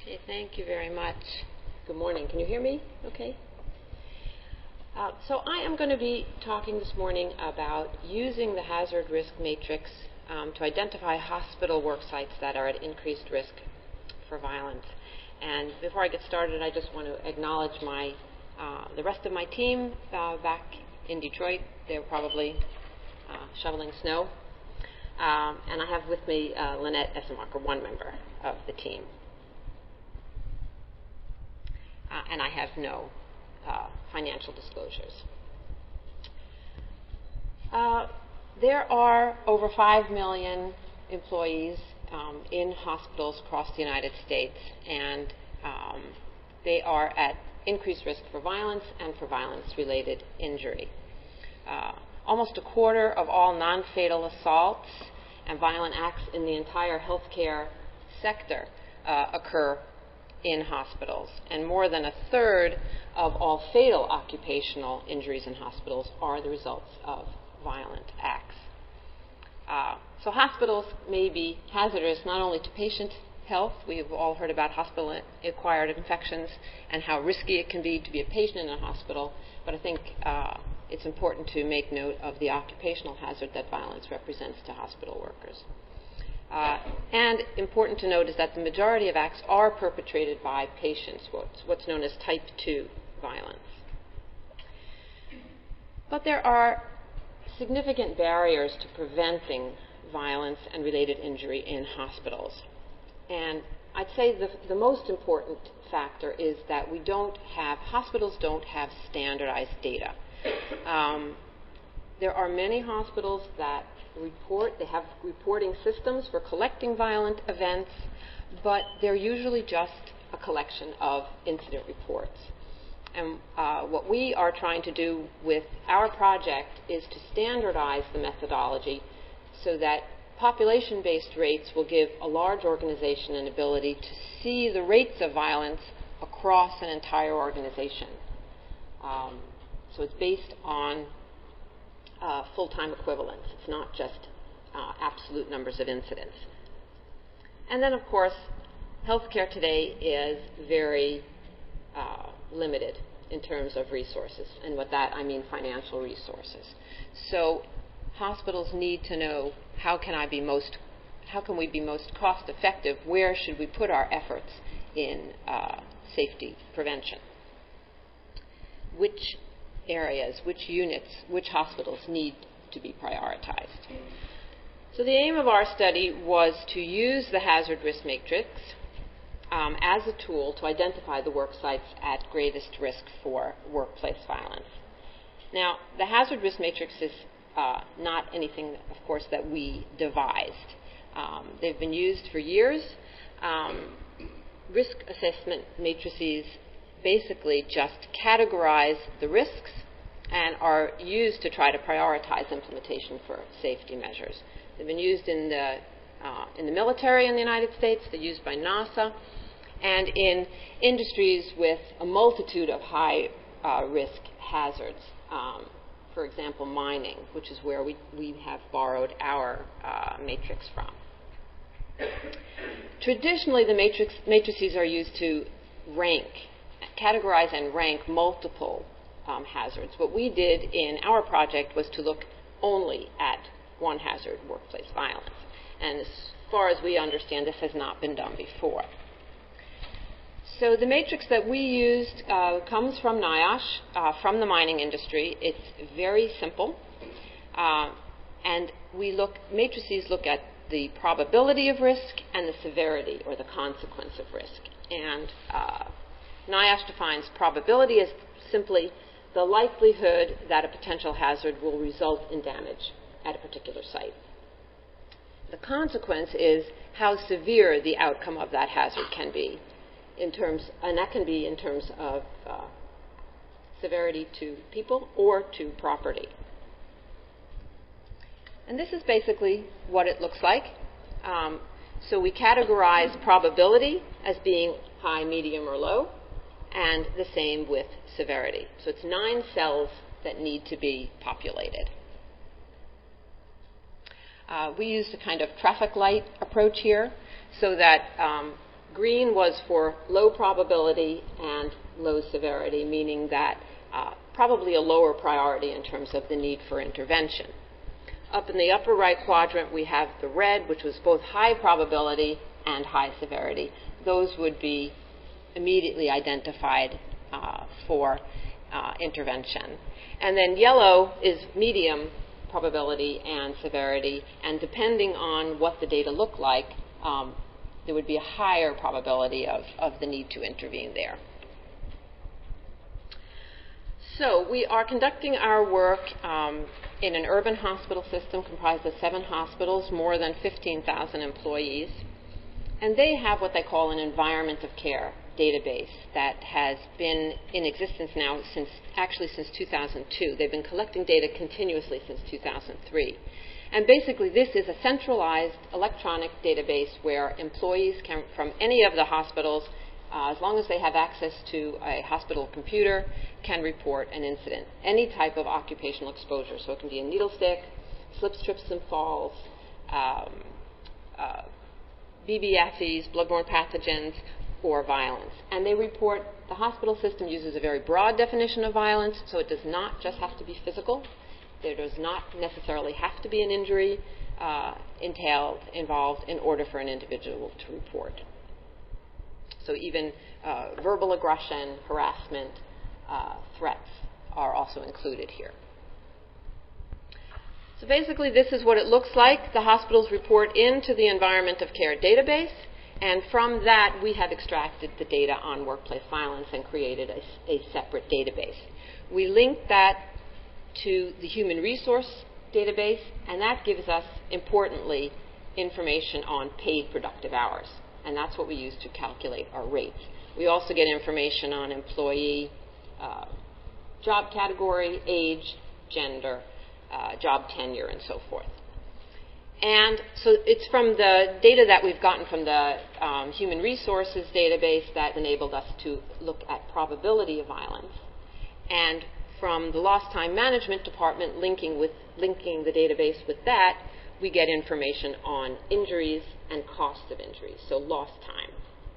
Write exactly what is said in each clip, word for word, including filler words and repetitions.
Okay, thank you very much. Good morning. Can you hear me? Okay. Uh, so I am going to be talking this morning about using the hazard risk matrix um, to identify hospital work sites that are at increased risk for violence. And before I get started, I just want to acknowledge my uh, the rest of my team uh, back in Detroit. They're probably uh, shoveling snow. Um, and I have with me uh, Lynette Essemacher, one member of the team. Uh, and I have no uh, financial disclosures. Uh, there are over five million employees um, in hospitals across the United States, and um, they are at increased risk for violence and for violence-related injury. Uh, almost a quarter of all non-fatal assaults and violent acts in the entire healthcare sector uh, occur in hospitals, and more than a third of all fatal occupational injuries in hospitals are the results of violent acts. Uh, so hospitals may be hazardous not only to patient health. We've all heard about hospital-acquired infections and how risky it can be to be a patient in a hospital, but I think uh, it's important to make note of the occupational hazard that violence represents to hospital workers. Uh, and important to note is that the majority of acts are perpetrated by patients, what's, what's known as type two violence. But there are significant barriers to preventing violence and related injury in hospitals. And I'd say the, the most important factor is that we don't have, hospitals don't have standardized data. Um, there are many hospitals that report, they have reporting systems for collecting violent events, but they're usually just a collection of incident reports. And uh, what we are trying to do with our project is to standardize the methodology so that population-based rates will give a large organization an ability to see the rates of violence across an entire organization. Um, so it's based on uh, full-time equivalents. It's not just uh, absolute numbers of incidents. And then, of course, healthcare today is very uh, limited in terms of resources. And with that, I mean financial resources. So hospitals need to know how can I be most, how can we be most cost effective? Where should we put our efforts in uh, safety prevention? Which areas, which units, which hospitals need to be prioritized? So the aim of our study was to use the hazard risk matrix um, as a tool to identify the work sites at greatest risk for workplace violence. Now, the hazard risk matrix is uh, not anything, of course, that we devised. Um, they've been used for years. Um, risk assessment matrices basically just categorize the risks and are used to try to prioritize implementation for safety measures. They've been used in the, uh, in the military in the United States, they're used by NASA, and in industries with a multitude of high uh, risk hazards. Um, for example, mining, which is where we, we have borrowed our uh, matrix from. Traditionally, the matrix, matrices are used to rank categorize and rank multiple um, hazards. What we did in our project was to look only at one hazard, workplace violence. And as far as we understand, this has not been done before. So the matrix that we used uh, comes from NIOSH, uh, from the mining industry. It's very simple. Uh, and we look, matrices look at the probability of risk and the severity or the consequence of risk. And uh, NIOSH defines probability as simply the likelihood that a potential hazard will result in damage at a particular site. The consequence is how severe the outcome of that hazard can be, in terms, and that can be in terms of uh, severity to people or to property. And this is basically what it looks like. Um, so we categorize probability as being high, medium, or low, and the same with severity. So it's nine cells that need to be populated. Uh, we used a kind of traffic light approach here so that um, green was for low probability and low severity, meaning that uh, probably a lower priority in terms of the need for intervention. Up in the upper right quadrant, we have the red, which was both high probability and high severity. Those would be immediately identified uh, for uh, intervention. And then yellow is medium probability and severity, and depending on what the data look like, um, there would be a higher probability of, of the need to intervene there. So we are conducting our work um, in an urban hospital system comprised of seven hospitals, more than fifteen thousand employees. And they have what they call an environment of care database that has been in existence now since, actually since two thousand two. They've been collecting data continuously since two thousand three. And basically this is a centralized electronic database where employees can, from any of the hospitals, uh, as long as they have access to a hospital computer, can report an incident, any type of occupational exposure. So it can be a needle stick, slips, trips, and falls, um, uh, B B Fes, bloodborne pathogens, or violence. And they report, the hospital system uses a very broad definition of violence, so it does not just have to be physical. There does not necessarily have to be an injury uh, entailed, involved in order for an individual to report. So even uh, verbal aggression, harassment, uh, threats are also included here. So basically this is what it looks like. The hospitals report into the environment of care database, and from that we have extracted the data on workplace violence and created a, a separate database. We link that to the human resource database, and that gives us, importantly, information on paid productive hours. And that's what we use to calculate our rates. We also get information on employee uh, job category, age, gender, uh, job tenure, and so forth. And so it's from the data that we've gotten from the um, human resources database that enabled us to look at probability of violence. And from the lost time management department linking, with, linking the database with that, we get information on injuries and cost of injuries, so lost time.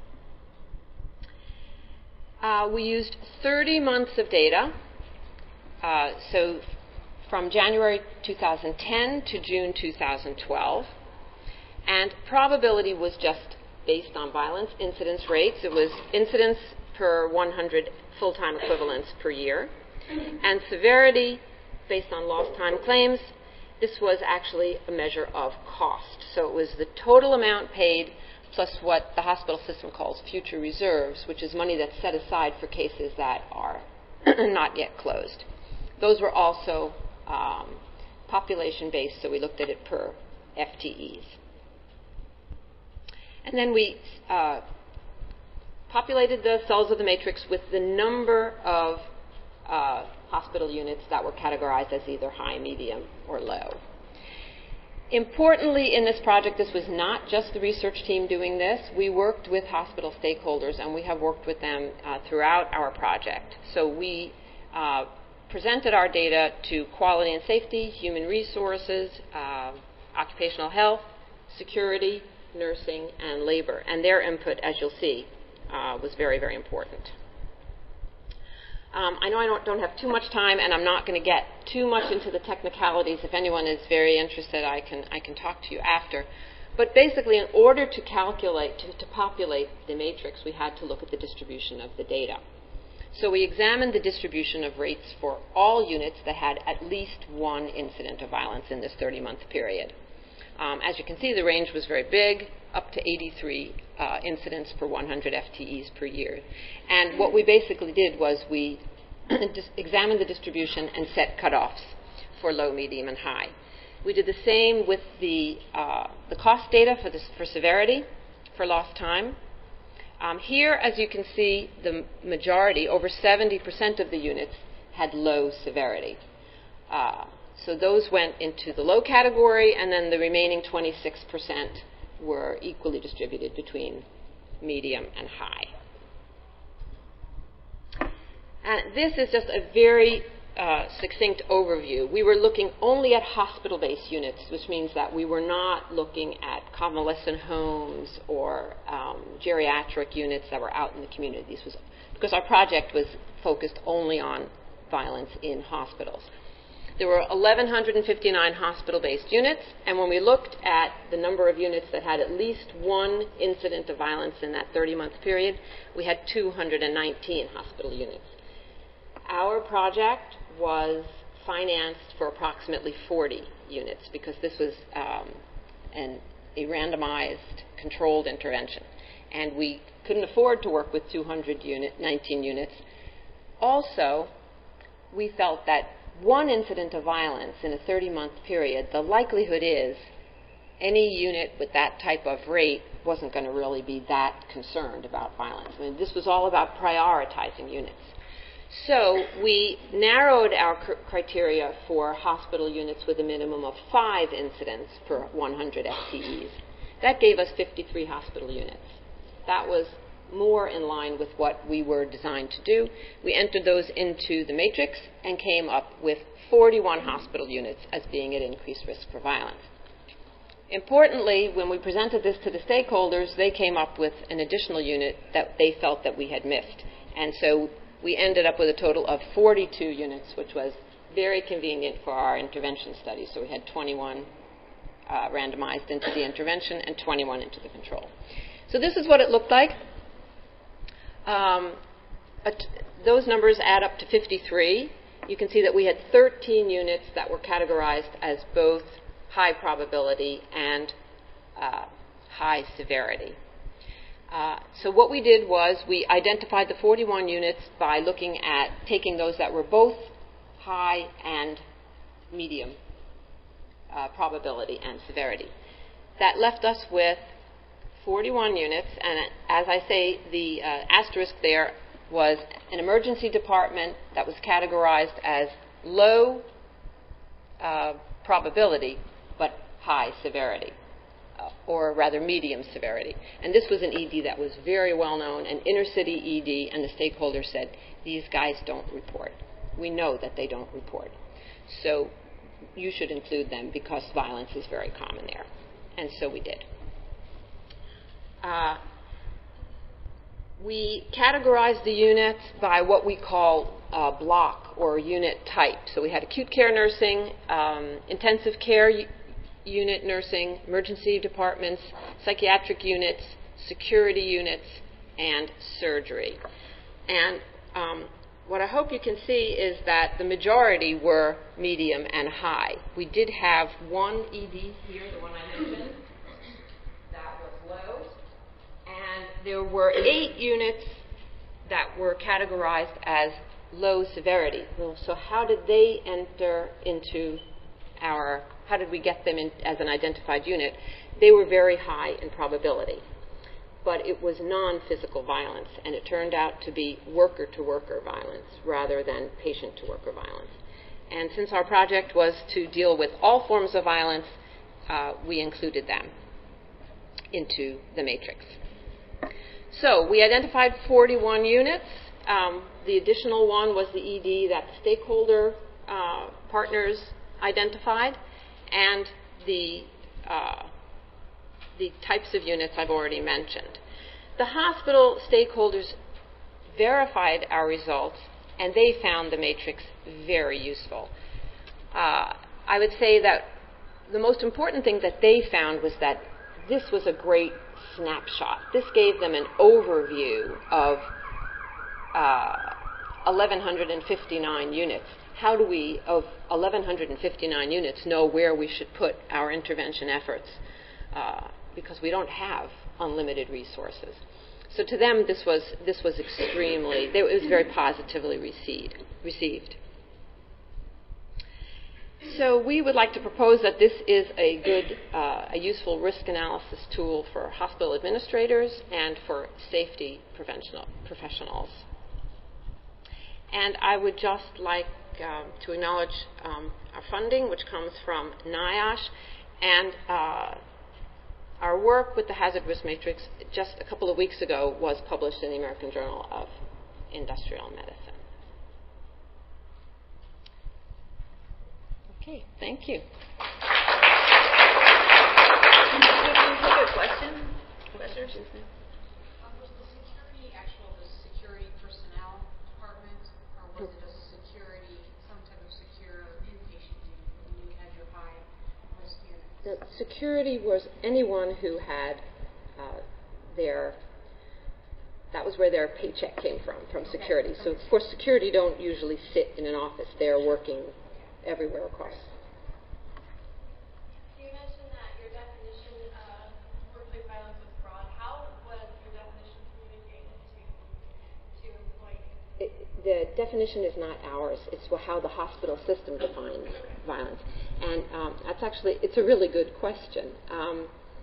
Uh, we used thirty months of data, uh, so from January two thousand ten to June two thousand twelve, and probability was just based on violence incidence rates. It was incidence per one hundred full-time equivalents per year, and severity based on lost time claims. This was actually a measure of cost. So it was the total amount paid plus what the hospital system calls future reserves, which is money that's set aside for cases that are not yet closed. Those were also um, population-based, so we looked at it per F T Es. And then we uh, populated the cells of the matrix with the number of uh, hospital units that were categorized as either high, medium, or low. Importantly, in this project, this was not just the research team doing this. We worked with hospital stakeholders, and we have worked with them uh, throughout our project. So we uh, presented our data to quality and safety, human resources, uh, occupational health, security, nursing, and labor. And their input, as you'll see, uh, was very, very important. Um, I know I don't, don't have too much time, and I'm not going to get too much into the technicalities. If anyone is very interested, I can, I can talk to you after. But basically, in order to calculate, to, to populate the matrix, we had to look at the distribution of the data. So we examined the distribution of rates for all units that had at least one incident of violence in this thirty-month period. Um, as you can see, the range was very big, up to eighty-three uh, incidents per one hundred F T Es per year. And what we basically did was we examined the distribution and set cutoffs for low, medium, and high. We did the same with the, uh, the cost data for, this, for severity, for lost time. Um, here, as you can see, the majority, over seventy percent of the units, had low severity. Uh, so those went into the low category, and then the remaining twenty-six percent were equally distributed between medium and high. And this is just a very uh, succinct overview, we were looking only at hospital-based units, which means that we were not looking at convalescent homes or um, geriatric units that were out in the community. This was because our project was focused only on violence in hospitals. There were one thousand one hundred fifty-nine hospital-based units, and when we looked at the number of units that had at least one incident of violence in that thirty-month period, we had two hundred nineteen hospital units. Our project was financed for approximately forty units because this was um, an, a randomized, controlled intervention, and we couldn't afford to work with two hundred nineteen units. Also, we felt that one incident of violence in a thirty-month period, the likelihood is any unit with that type of rate wasn't going to really be that concerned about violence. I mean, this was all about prioritizing units. So we narrowed our cr- criteria for hospital units with a minimum of five incidents per one hundred F T Es. That gave us fifty-three hospital units. That was more in line with what we were designed to do. We entered those into the matrix and came up with forty-one hospital units as being at increased risk for violence. Importantly, when we presented this to the stakeholders, they came up with an additional unit that they felt that we had missed. And so we ended up with a total of forty-two units, which was very convenient for our intervention study. So we had twenty-one uh, randomized into the intervention and twenty-one into the control. So this is what it looked like. Um, those numbers add up to fifty-three. You can see that we had thirteen units that were categorized as both high probability and uh, high severity. Uh, so what we did was we identified the forty-one units by looking at taking those that were both high and medium uh, probability and severity. That left us with forty-one units, and as I say, the uh, asterisk there was an emergency department that was categorized as low uh, probability but high severity, uh, or rather medium severity. And this was an E D that was very well known, an inner city E D, and the stakeholders said, these guys don't report. We know that they don't report. So you should include them because violence is very common there. And so we did. Uh, we categorized the units by what we call uh, block or unit type. So we had acute care nursing, um, intensive care u- unit nursing, emergency departments, psychiatric units, security units, and surgery. And um, what I hope you can see is that the majority were medium and high. We did have one E D here, the one I mentioned, that was low. And there were eight units that were categorized as low severity. Well, so how did they enter into our, how did we get them in as an identified unit? They were very high in probability, but it was non-physical violence, and it turned out to be worker-to-worker violence rather than patient-to-worker violence. And since our project was to deal with all forms of violence, uh, we included them into the matrix. So we identified forty-one units. Um, the additional one was the E D that the stakeholder uh, partners identified, and the uh, the types of units I've already mentioned. The hospital stakeholders verified our results, and they found the matrix very useful. Uh, I would say that the most important thing that they found was that this was a great snapshot. This gave them an overview of uh, eleven fifty-nine units. How do we, of eleven fifty-nine units, know where we should put our intervention efforts? Uh, because we don't have unlimited resources. So to them, this was this was extremely, it was very positively received. received. So we would like to propose that this is a good, uh, a useful risk analysis tool for hospital administrators and for safety professionals. And I would just like um, to acknowledge um, our funding, which comes from NIOSH, and uh, our work with the Hazard Risk Matrix just a couple of weeks ago was published in the American Journal of Industrial Medicine. Okay, thank you. Take a question? Questions? Um, was the security actual the security personnel department, or was it a security, some type of secure inpatient unit when you had your high risk units? The security was anyone who had uh, their, that was where their paycheck came from, from security. So, of course, security don't usually sit in an office. They're working everywhere across. You mentioned that your definition of workplace violence was broad. How was your definition communicated to to employees? It, the definition is not ours. It's how the hospital system defines violence. And um, that's actually, it's a really good question. Um,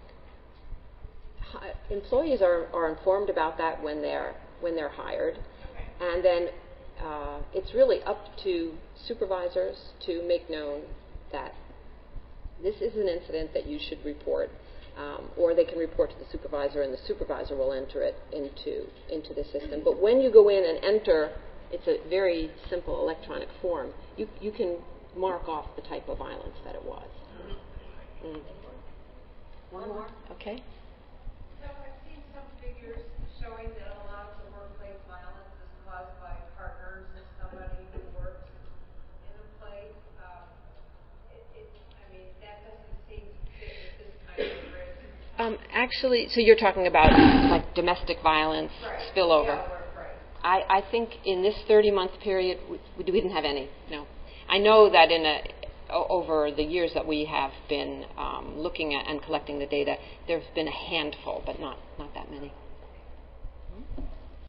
hi, employees are, are informed about that when they're, when they're hired. Okay. And then uh, it's really up to supervisors to make known that this is an incident that you should report, um, or they can report to the supervisor, and the supervisor will enter it into into the system. But when you go in and enter, it's a very simple electronic form. You you can mark off the type of violence that it was. Mm. One, One more. more. Okay. So I've seen some figures showing that a lot of the workplace violence is caused by partners or somebody who works in a place. Um, it, it, I mean, that doesn't seem to fit with this kind of risk. Um, actually, so you're talking about like domestic violence Right. spillover. Yeah, we're right. I, I think in this thirty-month period, we, we didn't have any. No, I know that in a o- over the years that we have been um, looking at and collecting the data, there's been a handful, but not not that many.